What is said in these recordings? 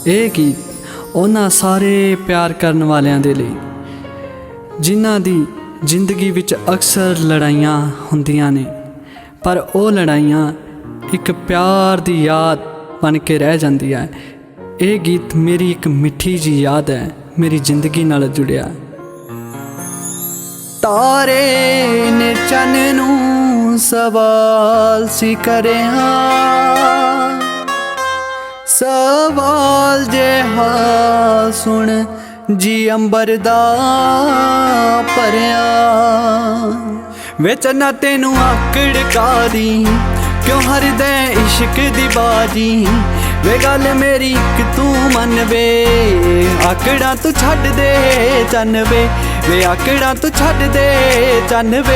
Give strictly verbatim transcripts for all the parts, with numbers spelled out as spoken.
ਇਹ ਗੀਤ ਉਹਨਾਂ ਸਾਰੇ ਪਿਆਰ ਕਰਨ ਵਾਲਿਆਂ ਦੇ ਲਈ ਜਿਨ੍ਹਾਂ ਦੀ ਜ਼ਿੰਦਗੀ ਵਿੱਚ ਅਕਸਰ ਲੜਾਈਆਂ ਹੁੰਦੀਆਂ ਨੇ, ਪਰ ਉਹ ਲੜਾਈਆਂ ਇੱਕ ਪਿਆਰ ਦੀ ਯਾਦ ਬਣ ਕੇ ਰਹਿ ਜਾਂਦੀ ਹੈ। ਇਹ ਗੀਤ ਮੇਰੀ ਇੱਕ ਮਿੱਠੀ ਜੀ ਯਾਦ ਹੈ, ਮੇਰੀ ਜ਼ਿੰਦਗੀ ਨਾਲ ਜੁੜਿਆ। ਤਾਰੇ ਨੇ ਚੰਨ ਨੂੰ ਸਵਾਲ ਸੀ ਕਰਿਆ, सवाल जेहा सुन जी अंबर दा भरिया। वे चन्ना तेनू आकड़ कादी क्यों हर दे इश्क दी बाजी। वे गल मेरी एक तू मन वे, आकड़ा तू छड्ड दे चन वे, वे आकड़ा तू छड्ड दे चन वे।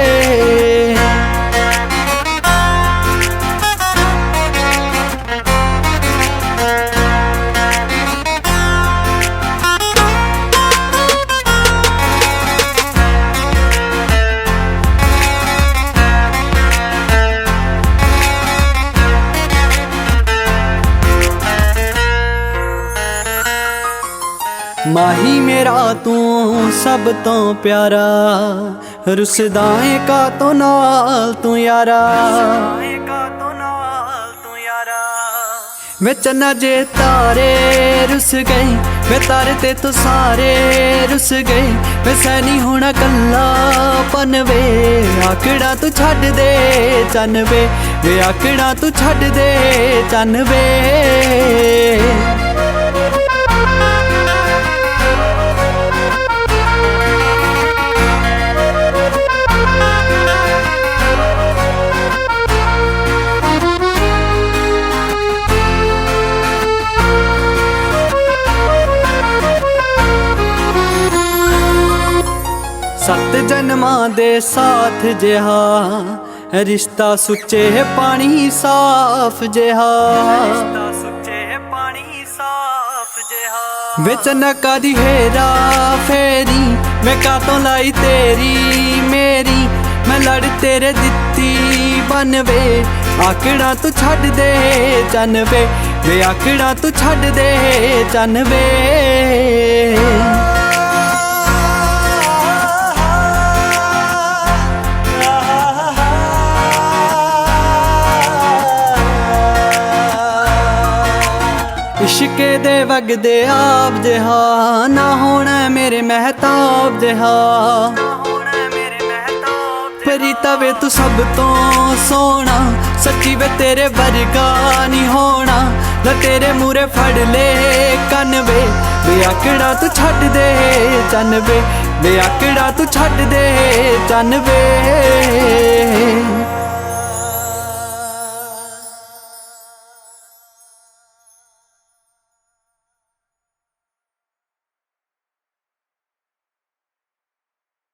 माही मेरा तू सब तो प्यारा, रुसदा है का तो नाल तू यारा। वे चन्ना जे तारे रुस गए, वे तारे ते तो सारे रुस गए। वे सैनी होना कल्ला पन वे, आकड़ा तू छड्ड दे चन वे, वे आकड़ा तू छड्ड दे चन वे। सत जन्मां दे साथ जेहा रिश्ता सुच्चे पानी साफ जेहा। विच नका दी हेरा फेरी, मैं का तो लाई तेरी मेरी। मैं लड़ तेरे दित्ती बन वे, आकड़ा तू छड्ड दे चन वे, वे आकड़ा तू छड्ड दे चन वे। इश्के दे वगदे आप जेहा, ना होना मेरे महताब जेहा। प्रीता वे तू सब तो सोना, सच्ची वे तेरे वर्गा नहीं होना। न तेरे मूरे फड़ ले कन वे, वे आकड़ा तू छड्ड दे चन वे, वे आकड़ा तू छड्ड दे चन वे।